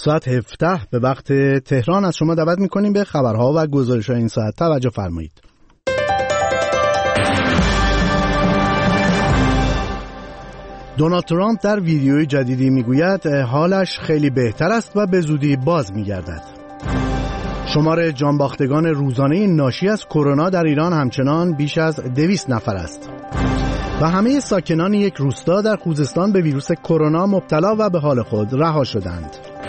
ساعت 17 به وقت تهران از شما دعوت می‌کنیم به خبرها و گزارش‌های این ساعت توجه فرمایید. دونالد ترامپ در ویدیوی جدیدی میگوید حالش خیلی بهتر است و به زودی باز میگردد. شمار جانباختگان روزانه ناشی از کرونا در ایران همچنان بیش از 200 نفر است و همه ساکنان یک روستا در خوزستان به ویروس کرونا مبتلا و به حال خود رها شدند.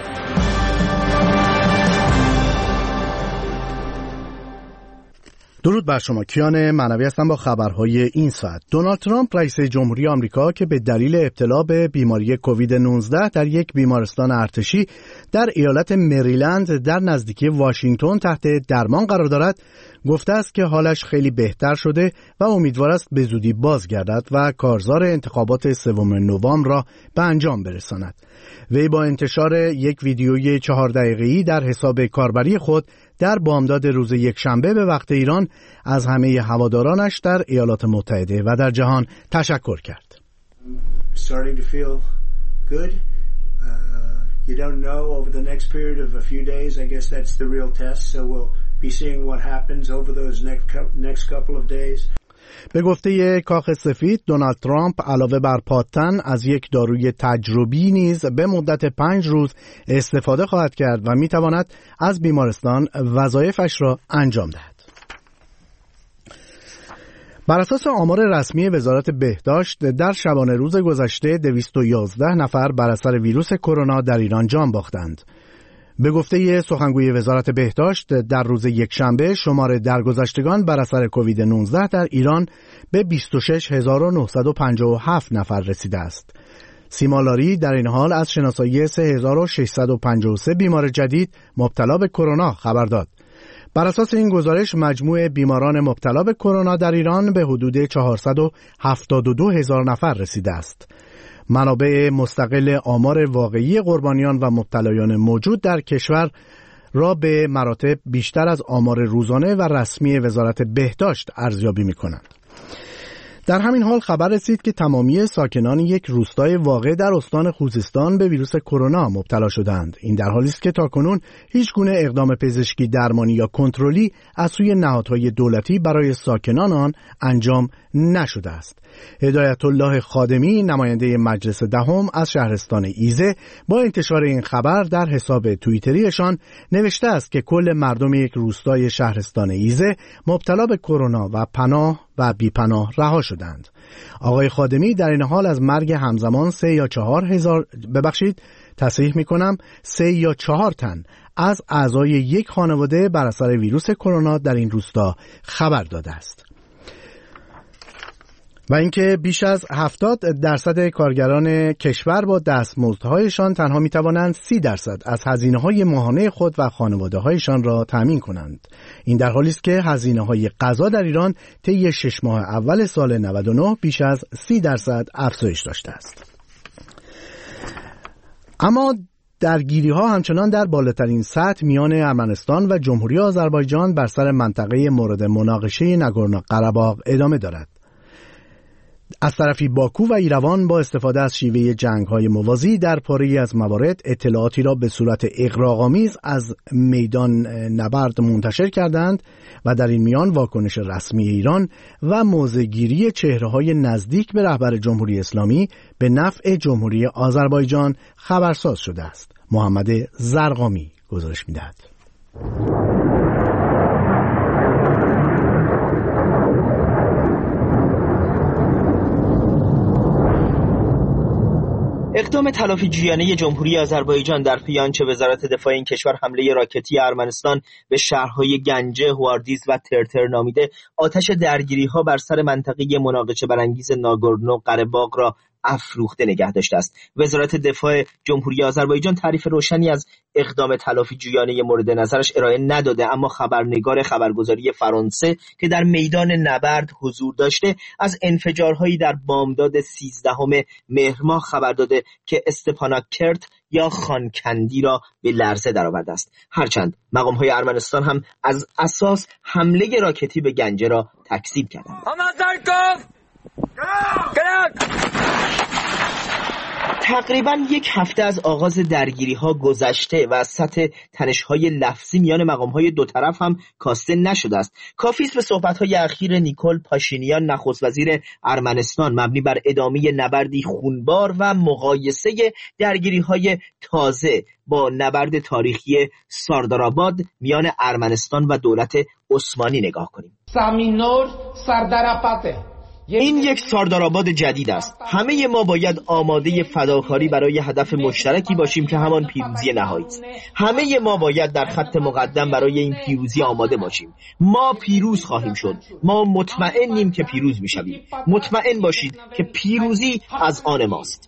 درود بر شما، کیان معنوی هستم با خبرهای این ساعت. دونالد ترامپ رئیس جمهوری آمریکا که به دلیل ابتلا به بیماری کووید 19 در یک بیمارستان ارتشی در ایالت مریلند در نزدیکی واشنگتن تحت درمان قرار دارد، گفته است که حالش خیلی بهتر شده و امیدوار است به زودی بازگردد و کارزار انتخابات 3 نوامبر را به انجام برساند. وی با انتشار یک ویدیوی 4 دقیقه‌ای در حساب کاربری خود در بامداد روز یکشنبه به وقت ایران از همه هوادارانش در ایالات متحده و در جهان تشکر کرد. Starting to feel good. You don't know over the next period of a few days. I guess that's the real test. So we'll be seeing what happens over those next couple of days. به گفته کاخ سفید، دونالد ترامپ علاوه بر پادتن از یک داروی تجربی نیز به مدت 5 روز استفاده خواهد کرد و میتواند از بیمارستان وظایفش را انجام دهد. بر اساس آمار رسمی وزارت بهداشت، در شبانه روز گذشته 211 نفر بر اثر ویروس کرونا در ایران جان باختند. به گفته سخنگوی وزارت بهداشت، در روز یکشنبه شمار درگذشتگان بر اثر کووید 19 در ایران به 26957 نفر رسیده است. سیمالاری در این حال از شناسایی 3653 بیمار جدید مبتلا به کرونا خبر داد. بر اساس این گزارش مجموع بیماران مبتلا به کرونا در ایران به حدود 472000 نفر رسیده است. منابع مستقل آمار واقعی قربانیان و مبتلایان موجود در کشور را به مراتب بیشتر از آمار روزانه و رسمی وزارت بهداشت ارزیابی می‌کنند. در همین حال خبر رسید که تمامی ساکنان یک روستای واقع در استان خوزستان به ویروس کرونا مبتلا شدند. این در حالی است که تاکنون هیچ گونه اقدام پزشکی درمانی یا کنترلی از سوی نهادهای دولتی برای ساکنان آن انجام نشده است. هدایت الله خادمی، نماینده مجلس دهم از شهرستان ایزه، با انتشار این خبر در حساب توییتریشان نوشته است که کل مردم یک روستای شهرستان ایزه مبتلا به کرونا و پناه و بیپناه رها شدند. آقای خادمی در این حال از مرگ همزمان 3 یا 4 تن از اعضای یک خانواده بر اثر ویروس کرونا در این روستا خبر داده است. و اینکه بیش از 70% کارگران کشور با دستمزدهایشان تنها میتوانند 30% از هزینه‌های ماهانه خود و خانواده‌هایشان را تامین کنند. این در حالی است که هزینه‌های غذا در ایران طی 6 ماه اول سال 99 بیش از 30% افزایش داشته است. اما درگیری‌ها همچنان در بالاترین سطح میان ارمنستان و جمهوری آذربایجان بر سر منطقه مورد مناقشه ناگورنو قره‌باغ ادامه دارد. از طرفی باکو و ایروان با استفاده از شیوه جنگ‌های موازی در پاره‌ای از موارد اطلاعاتی را به صورت اغراق‌آمیز از میدان نبرد منتشر کردند و در این میان واکنش رسمی ایران و موضع‌گیری چهره‌های نزدیک به رهبر جمهوری اسلامی به نفع جمهوری آذربایجان خبرساز شده است. محمد زرقامی گزارش می‌دهد. اقدام تلافی جویانه جمهوری آذربایجان در پی آنچه وزارت دفاع این کشور حمله راکتی ارمنستان به شهرهای گنجه، هواردیز و ترتر نامیده آتش درگیری‌ها بر سر منطقه مناقشه برانگیز ناگورنو قره‌باغ را افروخته نگه داشته است. وزارت دفاع جمهوری آذربایجان تعریف روشنی از اقدام تلافی جویانه مورد نظرش ارائه نداده، اما خبرنگار خبرگزاری فرانسه که در میدان نبرد حضور داشته از انفجارهایی در بامداد 13 مهر ماه خبر داده که استپاناکرت یا خانکندی را به لرزه درآورده است. هرچند مقام‌های ارمنستان هم از اساس حمله راکتی به گنجه را تکذیب کردند. تقریباً یک هفته از آغاز درگیری‌ها گذشته و از سطح تنش‌های لفظی میان مقام‌های دو طرف هم کاسته نشده است. کافی است به صحبت‌های اخیر نیکول پاشینیان نخست وزیر ارمنستان مبنی بر ادامه نبردی خونبار و مقایسه درگیری‌های تازه با نبرد تاریخی ساردارآباد میان ارمنستان و دولت عثمانی نگاه کنیم. سامینور ساردارآباد این یک ساردارآباد جدید است. همه ما باید آماده فداکاری برای هدف مشترکی باشیم که همان پیروزی نهایی است. همه ما باید در خط مقدم برای این پیروزی آماده باشیم. ما پیروز خواهیم شد. ما مطمئنیم که پیروز میشویم. مطمئن باشید که پیروزی از آن ماست.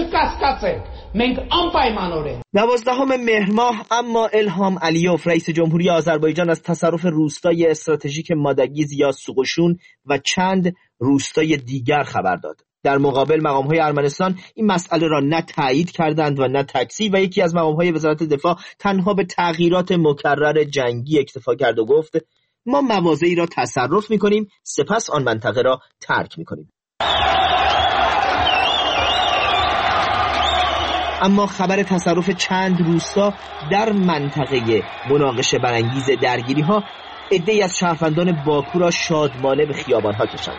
12 مهر ماه اما الهام علیوف رئیس جمهوری آذربایجان از تصرف روستای استراتژیک مادگیز یا سوغوشون و چند روستای دیگر خبر داد. در مقابل مقام‌های ارمنستان این مسئله را نه تایید کردند و نه تکذیب و یکی از مقام‌های وزارت دفاع تنها به تغییرات مکرر جنگی اکتفا کرد و گفت ما مواضعی را تصرف می‌کنیم سپس آن منطقه را ترک می‌کنیم. اما خبر تصرف چند روستا در منطقه مناقشه برانگیز درگیری‌ها عده‌ای از شهروندان باکو را شادمانه به خیابان‌ها کشاند.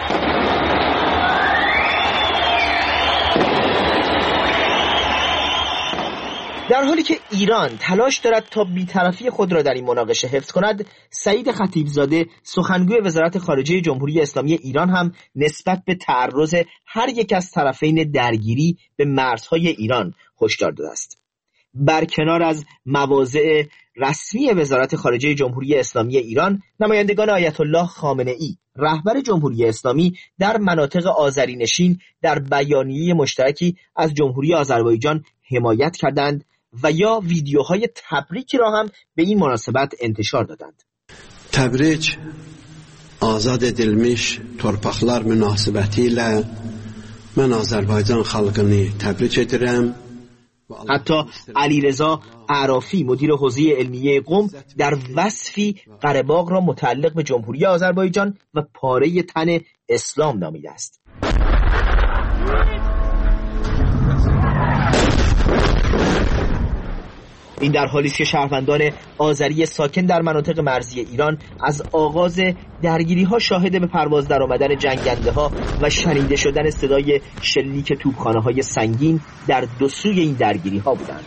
در حالی که ایران تلاش دارد تا بی‌طرفی خود را در این مناقشه حفظ کند، سعید خطیبزاده سخنگوی وزارت خارجه جمهوری اسلامی ایران هم نسبت به تعرض هر یک از طرفین درگیری به مرزهای ایران هشدار داده است. برکنار از مواضع رسمی وزارت خارجه جمهوری اسلامی ایران، نمایندگان آیت الله خامنه‌ای رهبر جمهوری اسلامی در مناطق آذرینشین در بیانیه مشترکی از جمهوری آذربایجان حمایت کردند و یا ویدیوهای تبریکی را هم به این مناسبت انتشار دادند. تبریک آزاد edilmiş torpaqlar münasibətilə من آذربایجان xalqını təbrik edirəm. حتی علیرضا اعرافی مدیر حوزه علمیه قم در وصفی قره باغ را متعلق به جمهوری آذربایجان و پاره تن اسلام نامیده است. این در حالی است که شهروندان آذری ساکن در مناطق مرزی ایران از آغاز درگیری‌ها شاهد به پرواز در آمدن جنگنده‌ها و شنیده شدن صدای شلیک توپخانه‌های سنگین در دو سوی این درگیری‌ها بودند.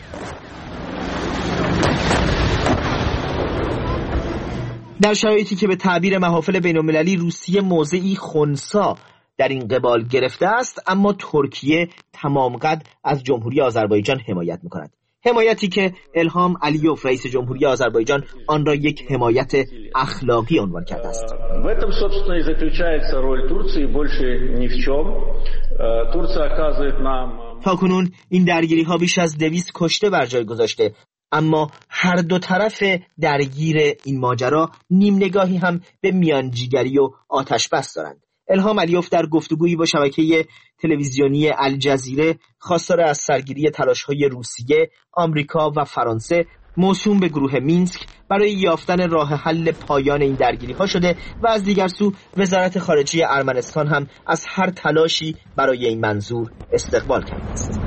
در شرایطی که به تعبیر محافل بین‌المللی روسیه موضعی خنثی در این قبال گرفته است، اما ترکیه تمام قد از جمهوری آذربایجان حمایت می‌کند. حمایتی که الهام علیوف رئیس جمهوری آذربایجان آن را یک حمایت اخلاقی عنوان کرده است. В этом собственно и заключается роль Турции, больше ни в чем. Турция оказывает нам تاکنون این درگیری‌ها بیش از 200 کشته بر جای گذاشته، اما هر دو طرف درگیر این ماجرا نیم نگاهی هم به میانجیگری و آتش بس دارند. الهام علیوف در گفتگویی با شبکه تلویزیونی الجزیره خواستار از سرگیری تلاش‌های روسیه، آمریکا و فرانسه موسوم به گروه مینسک برای یافتن راه حل پایان این درگیری‌ها شده و از دیگر سو وزارت خارجه ارمنستان هم از هر تلاشی برای این منظور استقبال کرده است.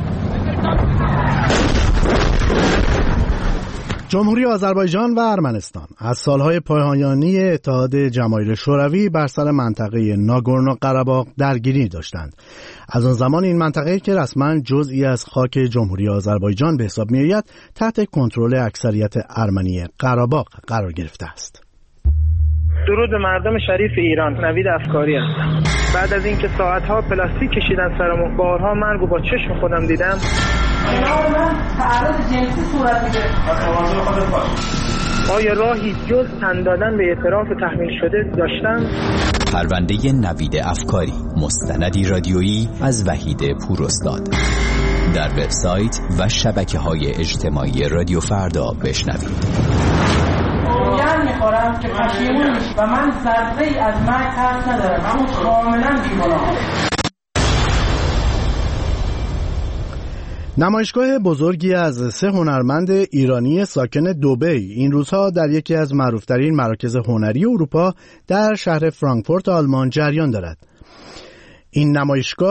جمهوری آذربایجان و ارمنستان از سالهای پایانی اتحاد جماهیر شوروی بر سر منطقه ناگورنو قره‌باغ درگیری داشتند. از آن زمان این منطقه که رسما جزئی از خاک جمهوری آذربایجان به حساب می‌آید تحت کنترل اکثریت ارمنی قره‌باغ قرار گرفته است. درود به مردم شریف ایران. نوید افکاری هستم. بعد از اینکه ساعت‌ها پلاستیک کشیدن سرمون، بارها مرگ و با چشم خودم دیدم، تعرض جنسی صورت میگیره. آیا راهی جز تن دادن به اعتراف تحمیل شده داشتم؟ پرونده نوید افکاری، مستندی رادیویی از وحید پوراستاد. در وبسایت و شبکه‌های اجتماعی رادیو فردا بشنوید. میخورم که پشیمون میشم و من ذره‌ای از مرگ ترس ندارم، همون کاملا بی‌گناهم. نمایشگاه بزرگی از 3 هنرمند ایرانی ساکن دبی این روزها در یکی از معروفترین مراکز هنری اروپا در شهر فرانکفورت آلمان جریان دارد. این نمایشگاه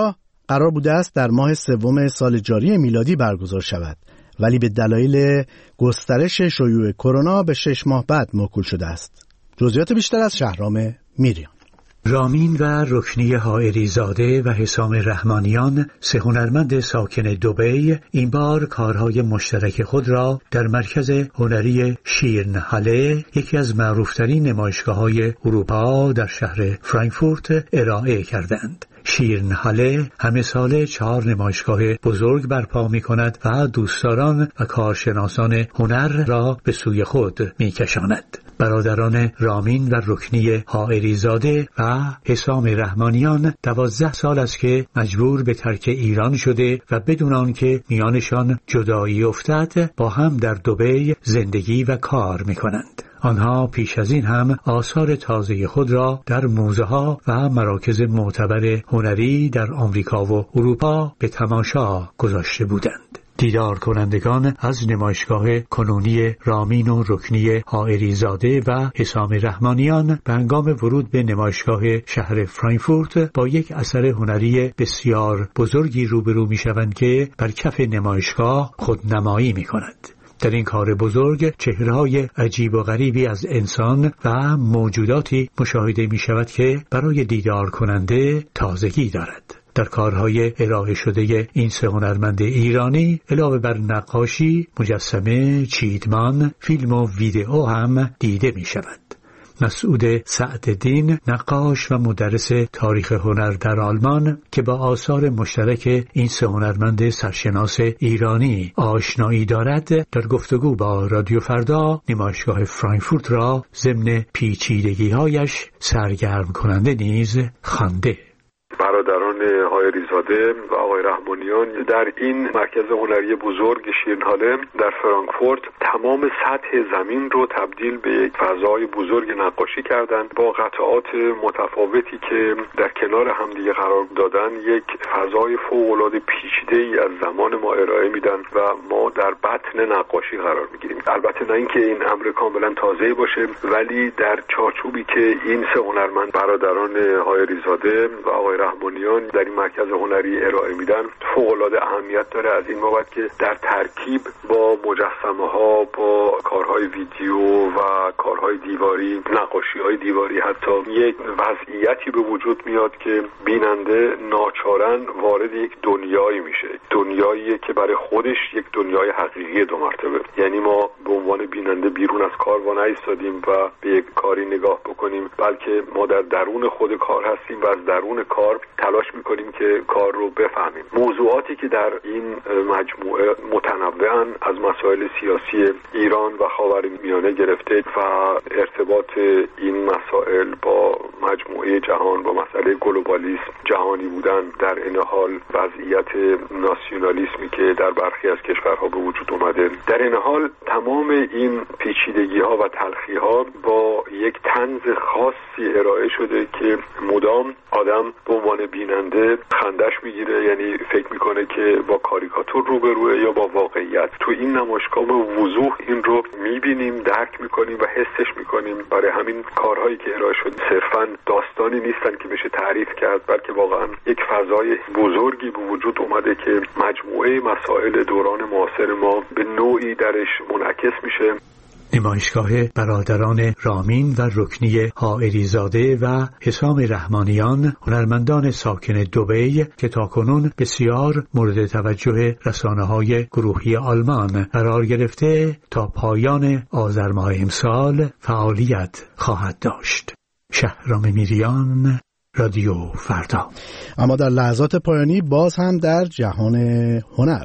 قرار بوده است در ماه سوم سال جاری میلادی برگزار شود، ولی به دلایل گسترش شیوع کرونا به 6 ماه بعد موکول شده است. جزئیات بیشتر از شهرام میریان. رامین و رکنی حائری زاده و حسام رحمانیان، سه هنرمند ساکن دبی، این بار کارهای مشترک خود را در مرکز هنری شیرنهاله، یکی از معروفترین نمایشگاه‌های اروپا در شهر فرانکفورت، ارائه کردند. شیرنهاله همه ساله 4 نمایشگاه بزرگ برپا می کند و دوستداران و کارشناسان هنر را به سوی خود می کشاند. برادران رامین و رکنی حائری زاده و حسام رحمانیان 12 سال است که مجبور به ترک ایران شده و بدون آنکه میانشان جدایی افتد با هم در دبی زندگی و کار می کنند. آنها پیش از این هم آثار تازه خود را در موزه‌ها و مراکز معتبر هنری در آمریکا و اروپا به تماشا گذاشته بودند. دیدار کنندگان از نمایشگاه کنونی رامین و رکنی حائری زاده و حسام رحمانیان به هنگام ورود به نمایشگاه شهر فرانکفورت با یک اثر هنری بسیار بزرگی روبرو می‌شوند که بر کف نمایشگاه خودنمایی می‌کند. در این کار بزرگ چهره‌های عجیب و غریبی از انسان و موجوداتی مشاهده می‌شود که برای دیدار کننده تازگی دارد. در کارهای ارائه شده این سه هنرمند ایرانی علاوه بر نقاشی، مجسمه، چیدمان، فیلم و ویدئو هم دیده می‌شود. مسعود سعدالدین، نقاش و مدرس تاریخ هنر در آلمان که با آثار مشترک این سه هنرمند سرشناس ایرانی آشنایی دارد، در گفتگو با رادیو فردا نمایشگاه فرانکفورت را ضمن پیچیدگی‌هایش سرگرم کننده نیز خوانده. برادران حائری زاده و آقای رحمانیان در این مرکز هنری بزرگ شیرنهاله در فرانکفورت تمام سطح زمین رو تبدیل به یک فضای بزرگ نقاشی کردند با قطعات متفاوتی که در کنار همدیگه قرار دادن یک فضای فوق‌العاده پیچیده‌ای از زمان ما ارائه میدن و ما در بطن نقاشی قرار میگیریم. البته نه اینکه این امر کاملا تازه باشه، ولی در چارچوبی که این سه هنرمند برادران حائری زاده و آقای رحمانیان در این مرکز هنری ارائه میدن فوق‌العاده اهمیت داره، از این بابت که در ترکیب با مجسمه‌ها، با کارهای ویدیو و کارهای دیواری، نقاشی‌های دیواری، حتی یک وضعیتی به وجود میاد که بیننده ناچارن وارد یک دنیایی میشه، دنیایی که برای خودش یک دنیای حقیقی 2 مرتبه. یعنی ما به عنوان بیننده بیرون از کار وا نایستادیم و به یک کاری نگاه بکنیم، بلکه ما در درون خود کار هستیم و از درون کار تلاش میکنیم که کار رو بفهمیم. موضوعاتی که در این مجموعه متنوعن، از مسائل سیاسی ایران و خاورمیانه گرفته و ارتباط این مسائل با مجموعه جهان، با مسئله گلوبالیسم، جهانی بودن، در این حال وضعیت ناسیونالیسمی که در برخی از کشورها به وجود اومده، در این حال تمام این پیچیدگی‌ها و تلخی‌ها با یک طنز خاصی ارائه شده که مدام آدم به عنوان بیننده خندش میگیره، یعنی فکر میکنه که با کاریکاتور روبروه یا با واقعیت. تو این نمایشگاه به وضوح این رو میبینیم، درک میکنیم و حسش میکنیم. برای همین کارهایی که ارائه شد صرفاً داستانی نیستن که بشه تعریف کرد، بلکه واقعاً یک فضای بزرگی به وجود اومده که مجموعه مسائل دوران معاصر ما به نوعی درش منعکس میشه. نمایشگاه برادران رامین و رکنی حائری زاده و حسام رحمانیان، هنرمندان ساکن دبی که تاکنون بسیار مورد توجه رسانه‌های گروهی آلمان قرار گرفته، تا پایان آذر ماه امسال فعالیت خواهد داشت. شهرام میریان، رادیو فردا. اما در لحظات پایانی باز هم در جهان هنر،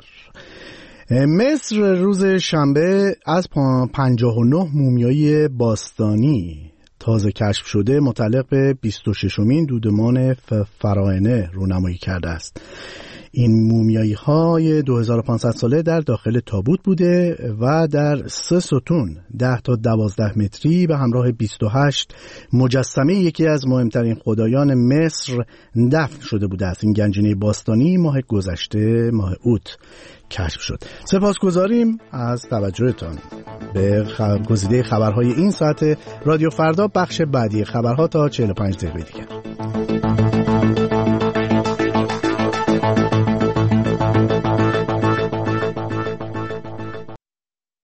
مصر روز شنبه از 59 مومیای باستانی تازه کشف شده متعلق به 26مین دودمان فراعنه رونمایی کرده است. این مومیایی های 2500 ساله در داخل تابوت بوده و در 3 ستون 10 تا 12 متری به همراه 28 مجسمه یکی از مهمترین خدایان مصر دفن شده بوده است. این گنجینه باستانی ماه گذشته، ماه اوت کشف شد. سپاسگزاریم از توجهتان به گزیده خبرهای این ساعت رادیو فردا. بخش بعدی خبرها تا 45 دقیقه دیگر.